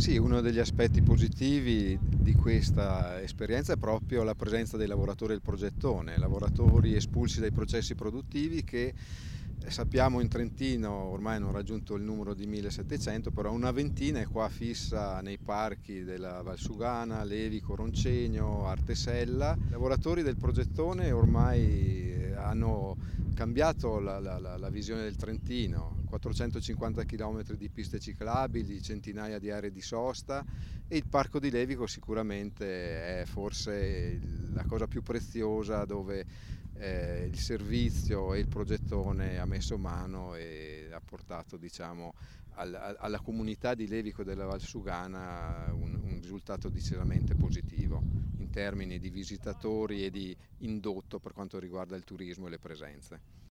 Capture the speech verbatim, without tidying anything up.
Sì, uno degli aspetti positivi di questa esperienza è proprio la presenza dei lavoratori del progettone, lavoratori espulsi dai processi produttivi che eh, sappiamo in Trentino ormai hanno raggiunto il numero di millesettecento, però una ventina è qua fissa nei parchi della Valsugana, Levi, Coroncegno, Artesella. I lavoratori del progettone ormai eh, hanno cambiato la, la- la- la visione del Trentino, quattrocentocinquanta chilometri di piste ciclabili, centinaia di aree di sosta e il Parco di Levico sicuramente è forse il- la cosa più preziosa dove eh, il servizio e il progettone ha messo mano e ha portato, diciamo, al- al- alla comunità di Levico della Valsugana un, un risultato decisamente positivo in termini di visitatori e di indotto per quanto riguarda il turismo e le presenze.